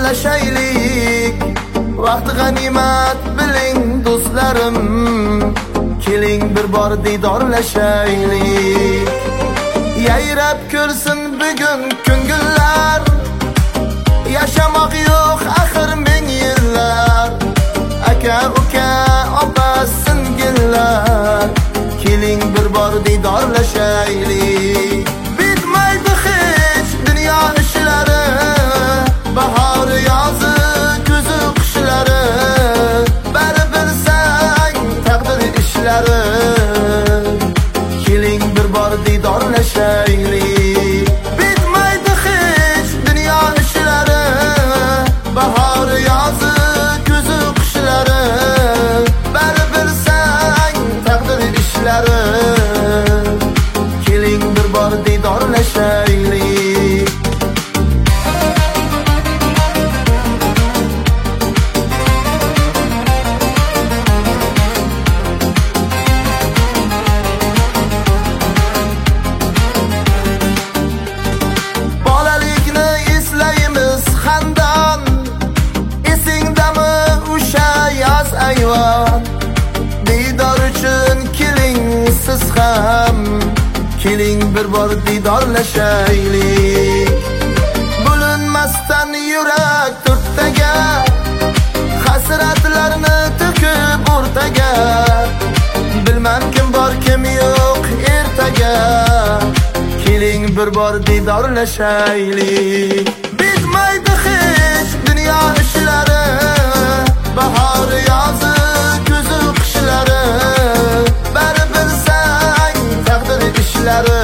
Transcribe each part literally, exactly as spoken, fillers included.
didorlashaylik. Vaqt g'animat biling do'stlarim, keling bir bor didorlashaylik. Yayrab ko'rsin bugun ko'ngillar, yashamoq yo'q axir ming yillar. Aka uka opa singillar, keling bir bor didorlashaylik. Bitmaydi hech dunyo ishlari, bahor yozi kuzi qishlari, bari bilsang taqdir ishlari. Keling bir bor didorlashaylik. Bitmaydi hech dunyo ishlari, bahor yozi kuzi qishlari, bari bilsang taqdir ishlari. Keling bir bor didorlashaylik. Bolalikni eslaymiz xandon, esingdami o'sha yoz ayvon? Didor uchun keling siz ham, keling bir bor didorlashaylik. Bo'linmasdan yurak to'rttaga, hasratlarni to'kib o'rtaga. Bilmam kim bor kim yo'q ertaga, keling bir bor didorlashaylik. Bitmaydi hech dunyo ishlari, bahor yozi kuzi qishlari, bari bilsang taqdir ishlari.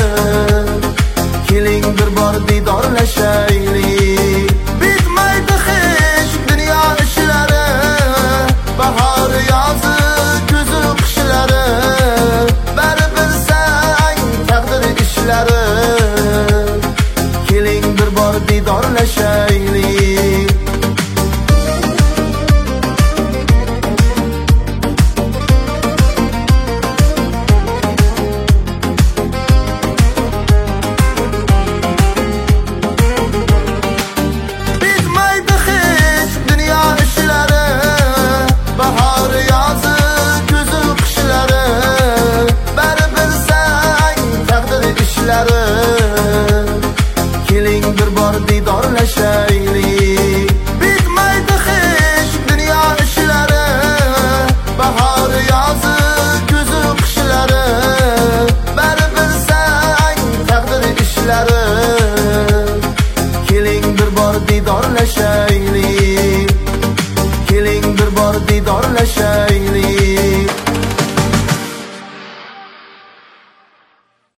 Keling bir bor didorlashaylik. Bitmaydi hech dunyo ishlari, bahor yozi kuzi qishlari, bari bilsang taqdir ishlari. Keling bir bor didorlashaylik.